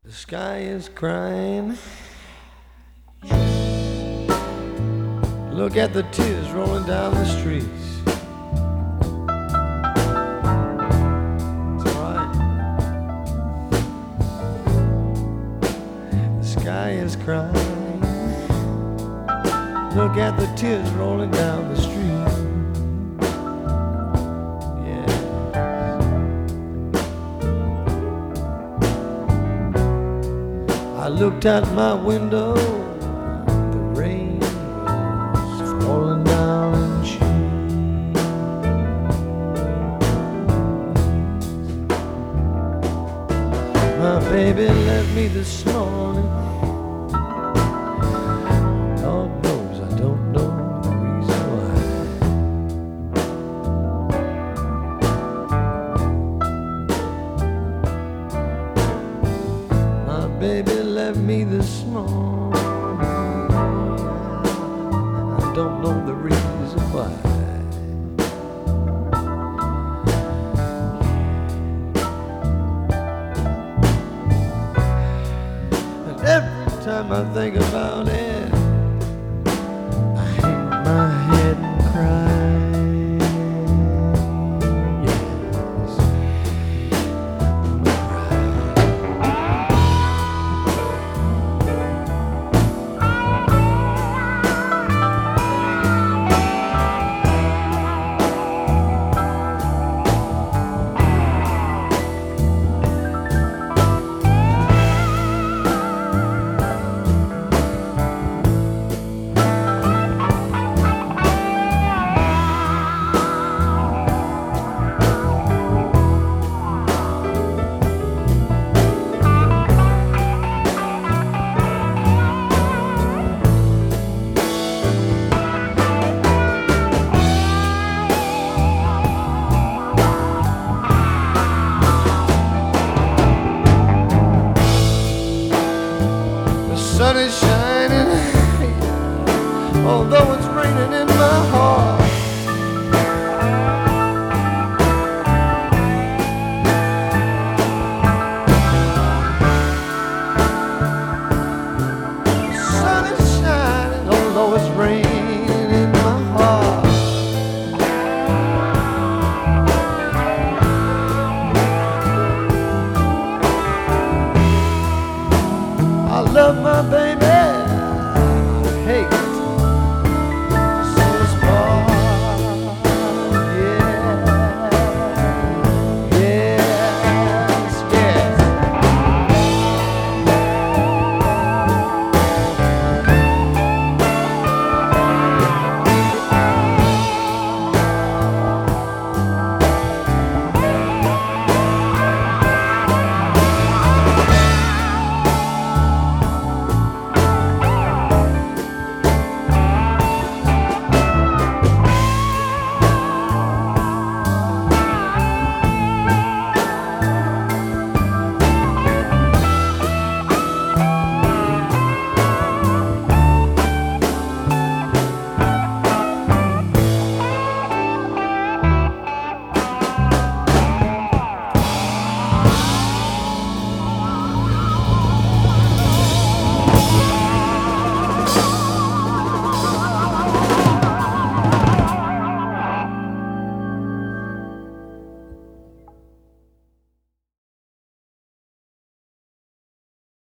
The sky is crying. Look at the tears rolling down the streets. It's alright. The sky is crying. Look at the tears rolling down the street. I looked out my window, the rain was falling down in sheets. My baby left me this morning. Lord knows I don't know the reason why. My baby left me this morning. I don't know the reason why. And every time I think about it, I hang my head and cry. The sun is shining, although it's raining in my heart. The sun is shining, although it's raining in my heart. I love my baby.